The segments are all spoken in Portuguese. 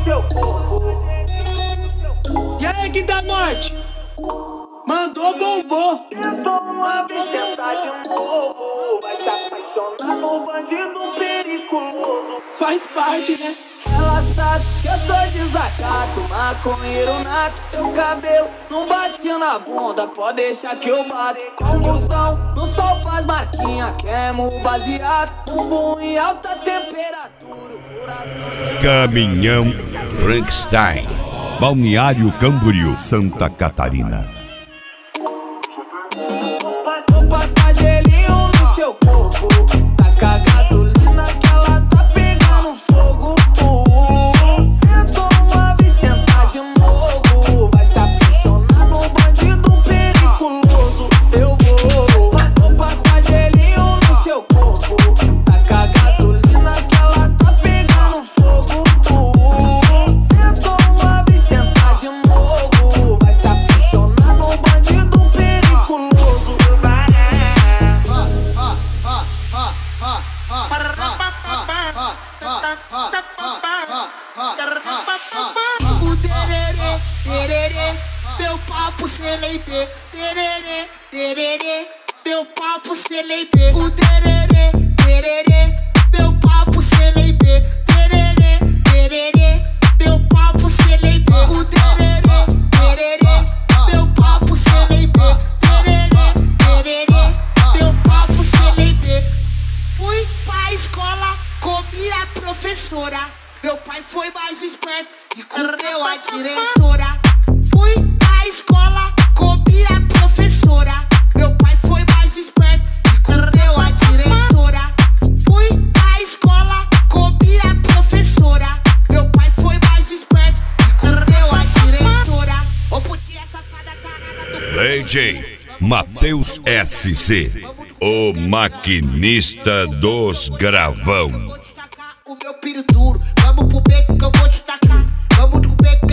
seu corpo. E aí, que da morte? Mandou bombou. Mandou sentar de novo. Vai se apaixonar no bandido periculoso. Faz parte, né? Ela sabe que eu sou desacato, maconheiro nato. Teu cabelo não bate na bunda, pode deixar que eu bato. Combustão, no sol faz marquinha, queimo o baseado. Bumbum em alta temperatura, o coração... Caminhão Frankenstein, Balneário Camboriú, Santa Catarina. Vou passar gelinho no seu corpo, taca a gasolina que ela tá pegando fogo. Sentou uma vez, sentar de novo. Vai se apaixonar no bandido periculoso. Eu vou passar gelinho no seu corpo, taca a gasolina que ela tá pegando fogo. Sentou uma vez, sentar de novo. Vai se apaixonar no bandido periculoso. O tererê, tererê, meu papo celeibê. Tererê, tererê, meu papo celeibê. O tererê, tererê, meu papo celeibê. Tererê, tererê, meu papo celeibê. O tererê, tererê, meu papo celeibê. Tererê, tererê, meu papo celeibê. Fui pra escola, comi a professora. Meu pai foi mais esperto e comeu a diretora. Fui pra escola, comi a professora. Meu pai foi mais esperto e comeu a diretora. Fui pra escola, comi a professora. Meu pai foi mais esperto e comeu a diretora. Ô putinha safada tarada do... DJ Matheus SC, o maquinista dos gravão. Vou te tacar o meu piro duro. Vamos pro beco que eu vou te tacar. Vamos pro beco que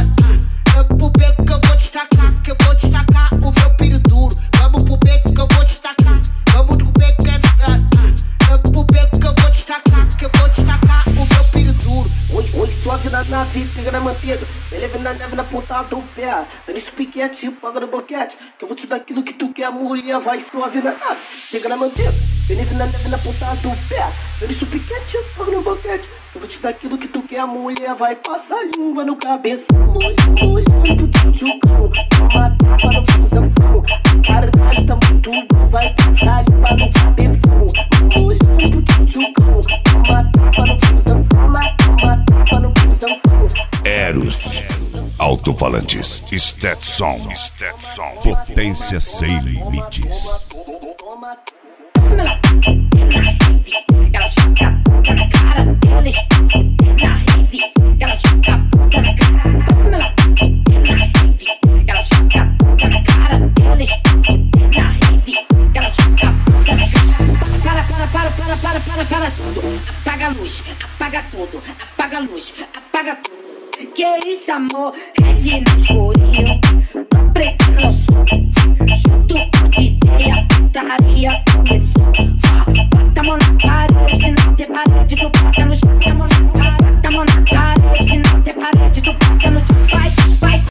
vamos pro beco que eu vou te tacar. Que eu vou te tacar o meu piro duro. Vamos pro beco que eu vou te tacar. Vamos pro beco que vamos pro beco que eu vou te tacar. Que eu vou te tacar o meu piro duro. Oi, suave na nave, pega na manteiga. Me leve na neve na ponta do pé. Vem nesse piquete, paga no boquete. Que eu vou te dar aquilo que tu quer, mulher. Vai suave na nave, pega na manteiga. Me leve na neve na ponta do pé. Vem nesse piquete, paga no boquete. Que eu vou te dar aquilo que tu quer, mulher. Vai passar língua no cabeção. Olhando pro tchucão. Toma tapa no fusão. Caralho, tá muito bom. Vai passar língua no cabeção. Olhando pro tchucão. Toma tapa no fusão. Toma tapa no fusão. Eros, alto-falantes, Stetson, potência sem limites. Ela chuta a boca na cara dela, está fudendo na rave. Ela chuta a boca na cara dela, ela chuta a boca na cara dela, está fudendo na rave. Ela chuta a boca na cara. Para tudo. Apaga a luz, apaga tudo, apaga a luz, apaga tudo. Que isso, amor? Rave no escurinho, tô preto no suco.